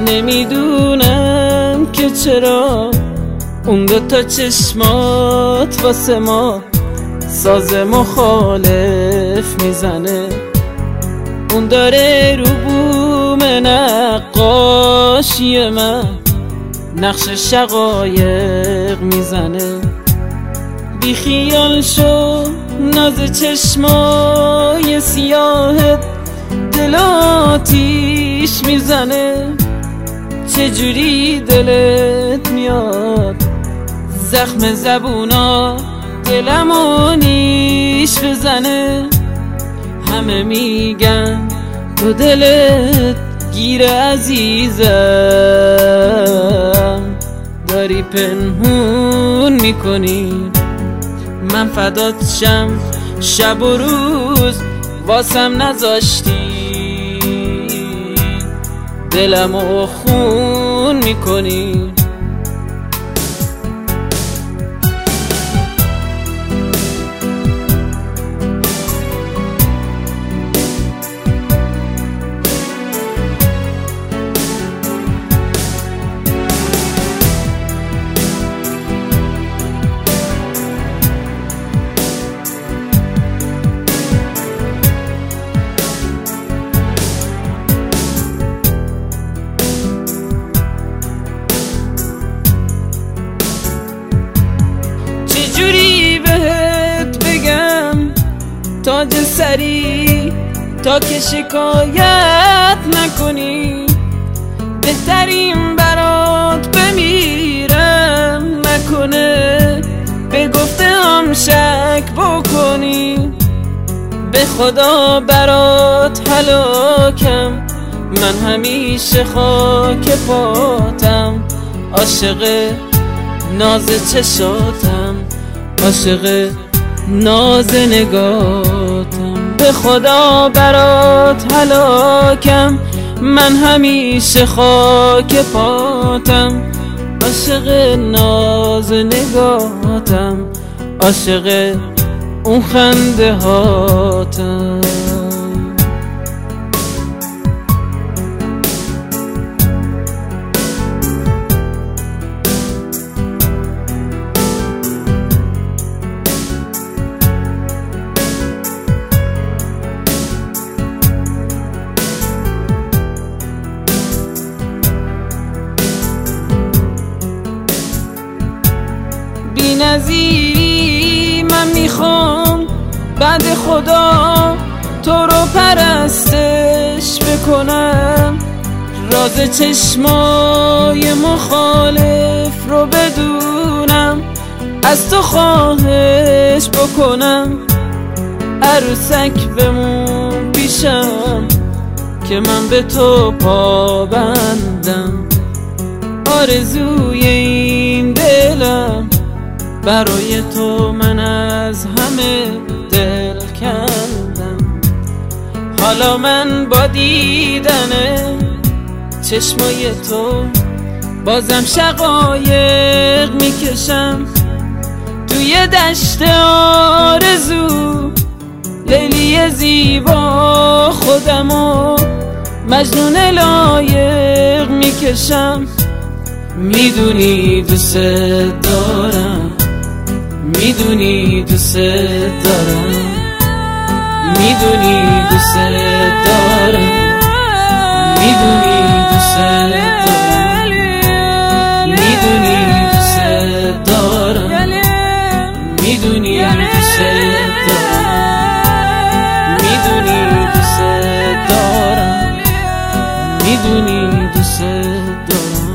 نمیدونم که چرا اون دوتا چشمات واسه ما ساز مخالف میزنه. اون داره رو بوم نقاشی من نقش شقایق میزنه. بی خیال شو ناز چشمای سیاهت دل آتیش میزنه. چجوری دلت میاد زخم زبونا دلمو نیش بزنه. همه میگن تو دلت گیر عزیزم، داری پنهون میکنی. من فدات شم شب و روز واسم نذاشتی، دلمو خون میکنی. چجوری بهت بگم تاج سری تا که شکایت نکنی؟ بهترین برات بمیرم نکنه به گفته‌ام شک بکنی. به خدا برات هلاکم، من همیشه خاک پاتم. عاشق ناز چشاتم، عاشق ناز نگاتم. به خدا برات هلاکم، من همیشه خاک پاتم. عاشق ناز نگاتم، عاشق اون خنده هاتم. بی نظیری من میخوام بعد خدا تو رو پرستش بکنم. راز چشمای مخالف رو بدونم، از تو خواهش بکنم. عروسک بمون پیشم که من به تو پابندم. آرزوی این دلم برای تو من از همه دل کندم. حالا من با دیدن چشمای تو بازم شقایق میکشم. توی دشت آرزو لیلی زیبا خودمو مجنون لایق میکشم. میدونی دوست دارم، میدونی دوست دارم، میدونی دوست دارم، میدونی دوست دارم، میدونی دوست دارم، میدونی دوست دارم، میدونی دوست دارم، میدونی دوست دارم.